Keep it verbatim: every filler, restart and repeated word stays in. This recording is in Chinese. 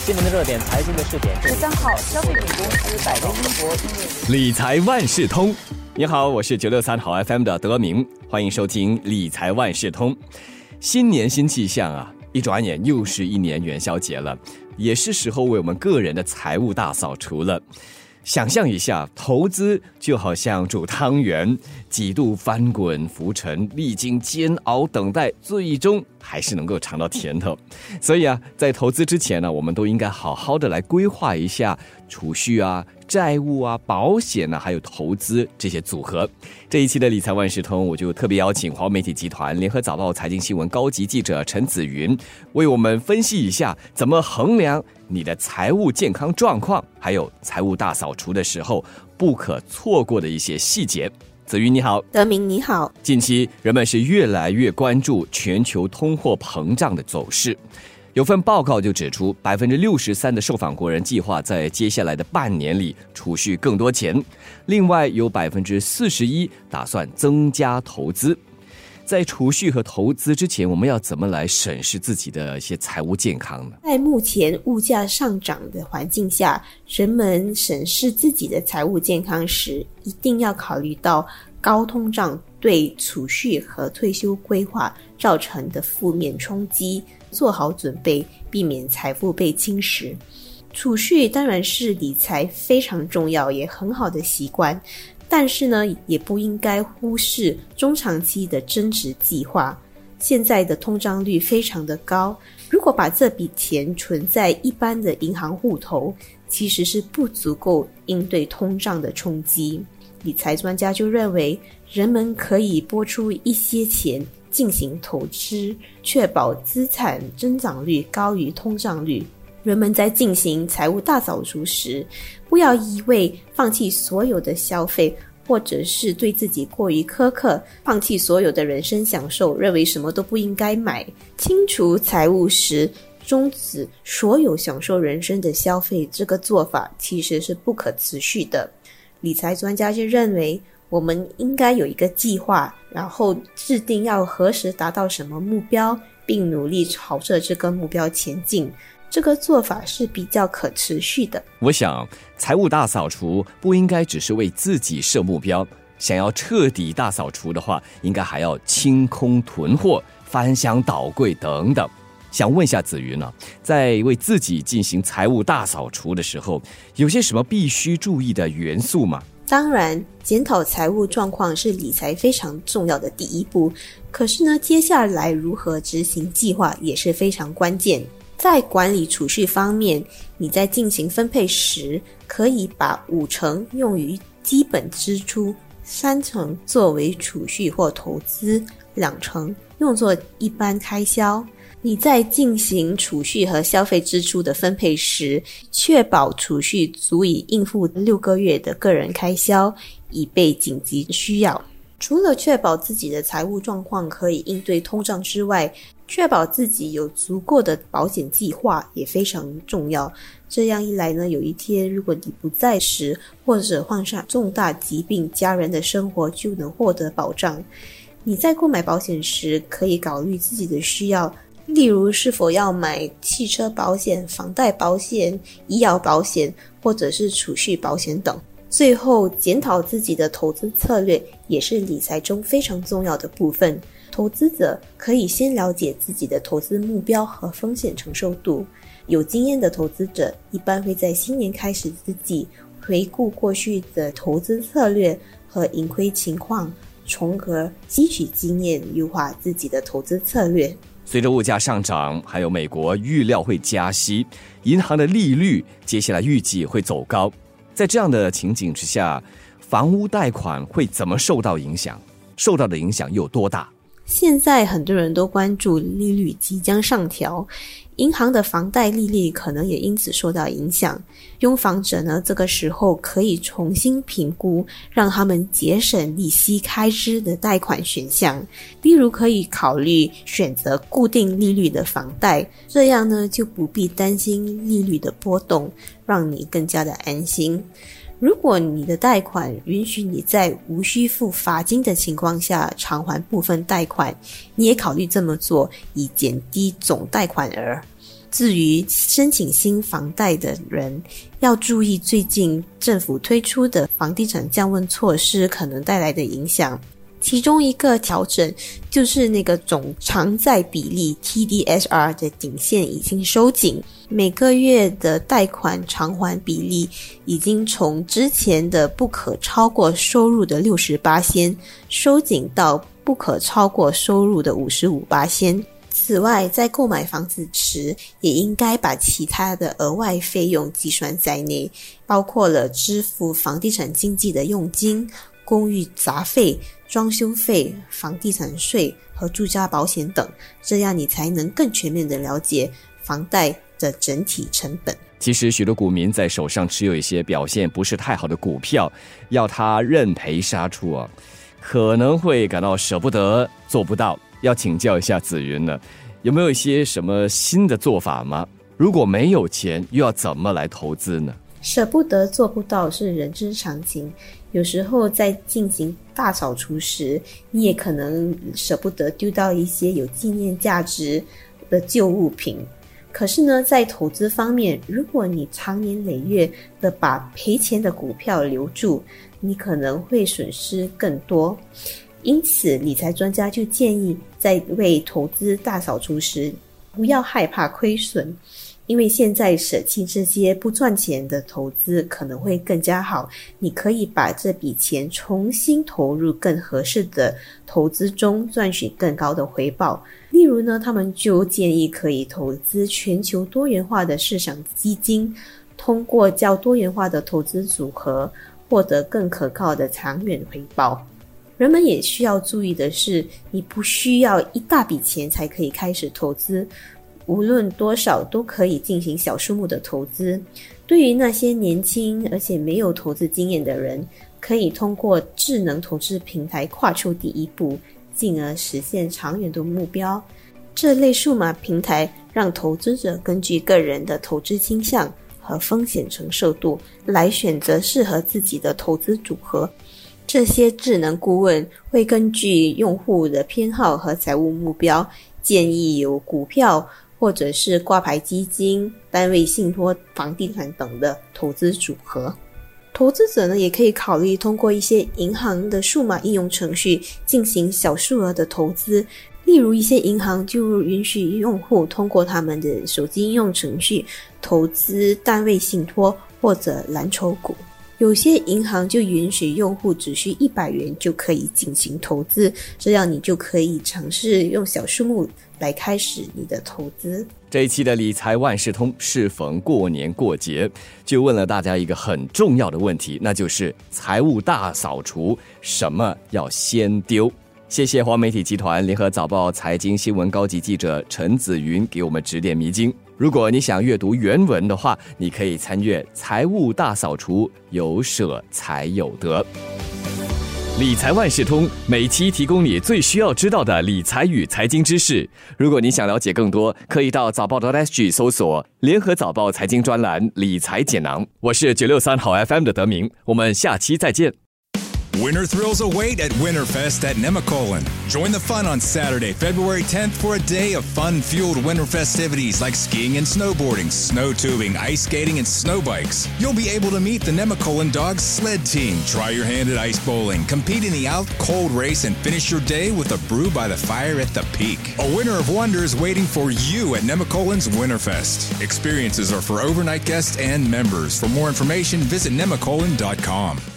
新闻的热点，财经的试点。 十三号，消费品公司百威英博因为理财万事通。你好，我是九六三好 F M 的德明，欢迎收听理财万事通。新年新气象啊，一转眼又是一年元宵节了，也是时候为我们个人的财务大扫除了。想象一下，投资就好像煮汤圆，几度翻滚浮沉，历经煎熬等待，最终还是能够尝到甜头。所以啊，在投资之前呢，我们都应该好好的来规划一下储蓄啊、债务啊、保险啊，还有投资这些组合。这一期的理财万事通，我就特别邀请华媒体集团联合早报财经新闻高级记者陈子云，为我们分析一下怎么衡量你的财务健康状况，还有财务大扫除的时候不可错过的一些细节。子云你好。 德明你好。 近期人们是越来越关注全球通货膨胀的走势，有份报告就指出 百分之六十三 的受访国人计划在接下来的半年里储蓄更多钱，另外有 百分之四十一 打算增加投资。在储蓄和投资之前，我们要怎么来审视自己的一些财务健康呢？ 在目前物价上涨的环境下，人们审视自己的财务健康时，一定要考虑到高通胀对储蓄和退休规划造成的负面冲击，做好准备，避免财富被侵蚀。储蓄当然是理财非常重要也很好的习惯，但是呢，也不应该忽视中长期的增值计划。现在的通胀率非常的高，如果把这笔钱存在一般的银行户头，其实是不足够应对通胀的冲击。理财专家就认为，人们可以拨出一些钱进行投资，确保资产增长率高于通胀率。人们在进行财务大扫除时，不要一味放弃所有的消费，或者是对自己过于苛刻，放弃所有的人生享受，认为什么都不应该买。清除财务时，终止所有享受人生的消费，这个做法其实是不可持续的。理财专家就认为，我们应该有一个计划，然后制定要何时达到什么目标，并努力朝着这个目标前进。这个做法是比较可持续的。 我想，财务大扫除不应该只是为自己设目标，想要彻底大扫除的话，应该还要清空囤货、翻箱倒柜等等。想问一下子云呢、啊，在为自己进行财务大扫除的时候，有些什么必须注意的元素吗？ 当然，检讨财务状况是理财非常重要的第一步，可是呢，接下来如何执行计划也是非常关键。在管理储蓄方面，你在进行分配时，可以把五成用于基本支出，三成作为储蓄或投资，两成用作一般开销。你在进行储蓄和消费支出的分配时，确保储蓄足以应付六个月的个人开销，以备紧急需要。除了确保自己的财务状况可以应对通胀之外，确保自己有足够的保险计划也非常重要。这样一来呢，有一天如果你不在时，或者患上重大疾病，家人的生活就能获得保障。你在购买保险时，可以考虑自己的需要，例如是否要买汽车保险、房贷保险、医疗保险，或者是储蓄保险等。最后，检讨自己的投资策略也是理财中非常重要的部分。投资者可以先了解自己的投资目标和风险承受度。有经验的投资者一般会在新年开始之际，回顾过去的投资策略和盈亏情况，从而吸取经验，优化自己的投资策略。 随着物价上涨，还有美国预料会加息，银行的利率接下来预计会走高。在这样的情景之下，房屋贷款会怎么受到影响？受到的影响有多大？ 现在很多人都关注利率即将上调，银行的房贷利率可能也因此受到影响。拥房者呢，这个时候可以重新评估让他们节省利息开支的贷款选项，例如可以考虑选择固定利率的房贷，这样呢就不必担心利率的波动，让你更加的安心。如果你的贷款允许你在无需付罚金的情况下偿还部分贷款，你也考虑这么做，以减低总贷款额。 至于申请新房贷的人，要注意最近政府推出的房地产降温措施可能带来的影响。其中一个调整就是那个总偿债比例 T D S R 的顶线已经收紧，每个月的贷款偿还比例已经从之前的不可超过收入的 百分之六十八 收紧到不可超过收入的 百分之五十五。此外，在购买房子时也应该把其他的额外费用计算在内，包括了支付房地产经纪的佣金、公寓杂费、装修费、房地产税和住家保险等，这样你才能更全面地了解房贷的整体成本。 其实许多股民在手上持有一些表现不是太好的股票，要他认赔杀出啊，可能会感到舍不得，做不到。要请教一下子云了，有没有一些什么新的做法吗？如果没有钱，又要怎么来投资呢？ 舍不得做不到是人之常情，有时候在进行大扫除时，你也可能舍不得丢掉一些有纪念价值的旧物品。可是呢，在投资方面，如果你长年累月的把赔钱的股票留住，你可能会损失更多。因此，理财专家就建议在为投资大扫除时，不要害怕亏损，因为现在舍弃这些不赚钱的投资可能会更加好，你可以把这笔钱重新投入更合适的投资中，赚取更高的回报。例如呢，他们就建议可以投资全球多元化的市场基金，通过较多元化的投资组合获得更可靠的长远回报。人们也需要注意的是，你不需要一大笔钱才可以开始投资，无论多少都可以进行小数目的投资。对于那些年轻而且没有投资经验的人，可以通过智能投资平台跨出第一步，进而实现长远的目标。这类数码平台让投资者根据个人的投资倾向和风险承受度来选择适合自己的投资组合。这些智能顾问会根据用户的偏好和财务目标，建议有股票或者是挂牌基金、单位信托、房地产等的投资组合。投资者呢，也可以考虑通过一些银行的数码应用程序进行小数额的投资，例如一些银行就允许用户通过他们的手机应用程序投资单位信托或者蓝筹股。有些银行就允许用户只需一百元就可以进行投资，这样你就可以尝试用小数目来开始你的投资。 这一期的理财万事通适逢过年过节，就问了大家一个很重要的问题，那就是财务大扫除，什么要先丢？谢谢华媒体集团联合早报财经新闻高级记者陈子云给我们指点迷津。如果你想阅读原文的话，你可以参阅财务大扫除，有舍才有得。理财万事通每期提供你最需要知道的理财与财经知识。如果你想了解更多，可以到早报 .sg 搜索联合早报财经专栏理财简囊。我是九六三好 F M 的德明，我们下期再见。 Winter thrills await at Winterfest at Nemacolin. Join the fun on Saturday, February tenth for a day of fun-fueled winter festivities like skiing and snowboarding, snow tubing, ice skating, and snow bikes. You'll be able to meet the Nemacolin Dogs sled team, try your hand at ice bowling, compete in the out-cold race, and finish your day with a brew by the fire at the peak. A winter of wonders waiting for you at Nemacolin's Winterfest. Experiences are for overnight guests and members. For more information, visit nemacolin dot com.